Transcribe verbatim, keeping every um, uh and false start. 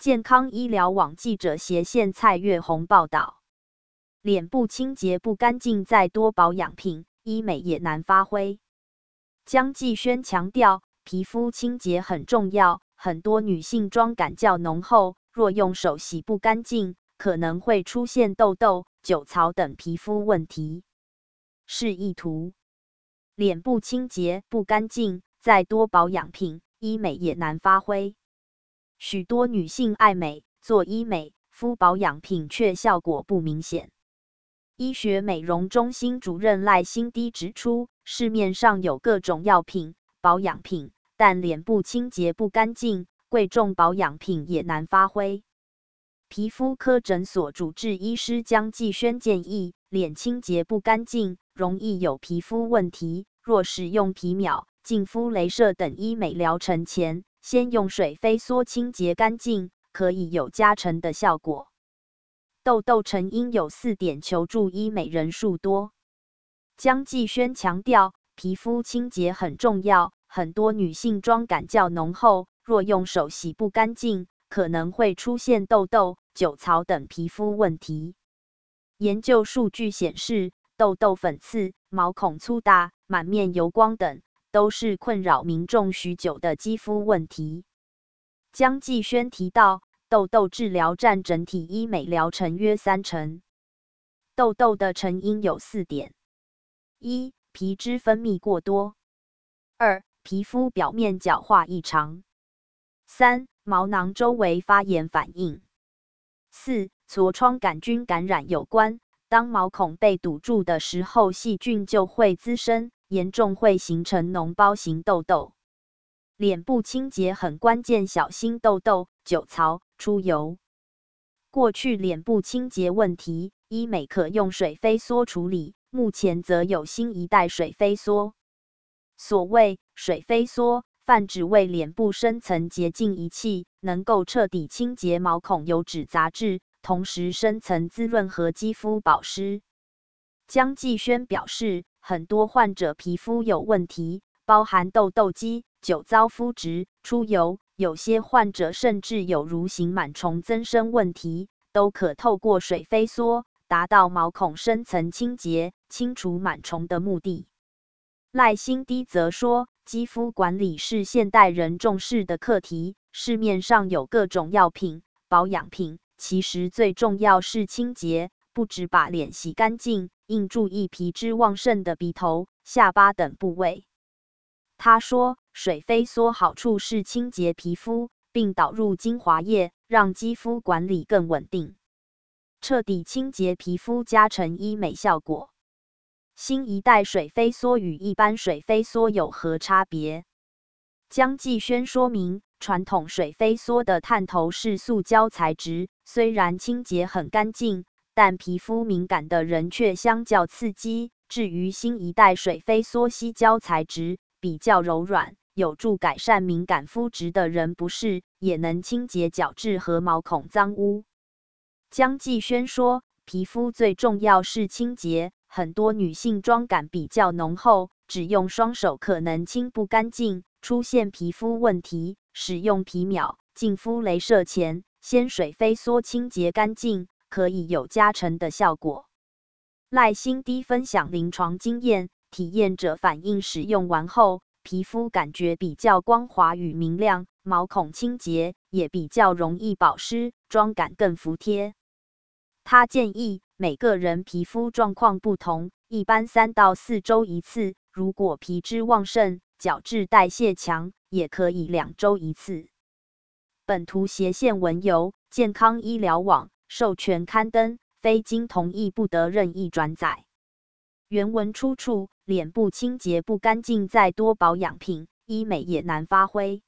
健康医疗网记者斜线蔡月红报道，脸部清洁不干净，再多保养品、医美也难发挥。江继轩强调，皮肤清洁很重要，很多女性妆感较浓厚，若用手洗不干净，可能会出现痘痘、酒槽等皮肤问题。示意图：脸部清洁不干净，再多保养品、医美也难发挥。许多女性爱美，做医美、敷保养品却效果不明显。医学美容中心主任赖欣滴指出，市面上有各种药品、保养品，但脸部清洁不干净，贵重保养品也难发挥。皮肤科诊所主治医师江继轩建议，脸清洁不干净，容易有皮肤问题，若使用皮秒、净肤、雷射等医美疗程前，先用水飞梭清洁干净，可以有加成的效果。痘痘成因有四点，求助医美人数多。江继轩强调，皮肤清洁很重要，很多女性妆感较浓厚，若用手洗不干净，可能会出现痘痘、酒槽等皮肤问题。研究数据显示，痘痘、粉刺、毛孔粗大、满面油光等，都是困扰民众许久的肌肤问题。江继轩提到，痘痘治疗占整体医美疗程约三成。痘痘的成因有四点：一、皮脂分泌过多；二、皮肤表面角化异常；三、毛囊周围发炎反应；四、痤疮杆菌感染有关。当毛孔被堵住的时候，细菌就会滋生，严重会形成脓包型痘痘。脸部清洁很关键，小心痘痘、酒槽、出油。过去脸部清洁问题，医美可用水飞梭处理，目前则有新一代水飞梭。所谓水飞梭，泛指为脸部深层洁净仪器，能够彻底清洁毛孔油脂杂质，同时深层滋润和肌肤保湿。江继轩表示，很多患者皮肤有问题，包含痘痘肌、酒糟肤质、出油，有些患者甚至有蠕形螨虫增生问题，都可透过水飞梭达到毛孔深层清洁、清除螨虫的目的。赖欣滴则说，肌肤管理是现代人重视的课题，市面上有各种药品、保养品，其实最重要是清洁，不只把脸洗干净，应注意皮脂旺盛的鼻头、下巴等部位。他说，水飞梭好处是清洁皮肤，并导入精华液，让肌肤管理更稳定，彻底清洁皮肤，加成医美效果。新一代水飞梭与一般水飞梭有何差别？江继轩说明，传统水飞梭的探头是塑胶材质，虽然清洁很干净，但皮肤敏感的人却相较刺激。至于新一代水飞梭矽胶材质，比较柔软，有助改善敏感肤质的人不适，也能清洁角质和毛孔脏污。江继轩说，皮肤最重要是清洁，很多女性妆感比较浓厚，只用双手可能清不干净，出现皮肤问题，使用皮秒、净肤、雷射前，先水飞梭清洁干净，可以有加成的效果。赖欣滴分享临床经验，体验者反映使用完后，皮肤感觉比较光滑与明亮，毛孔清洁，也比较容易保湿，妆感更服帖。他建议每个人皮肤状况不同，一般三到四周一次，如果皮脂旺盛、角质代谢强，也可以两周一次。本图斜线文由健康医疗网授权刊登，非经同意不得任意转载。原文出处：脸部清洁不干净，再多保养品、医美也难发挥。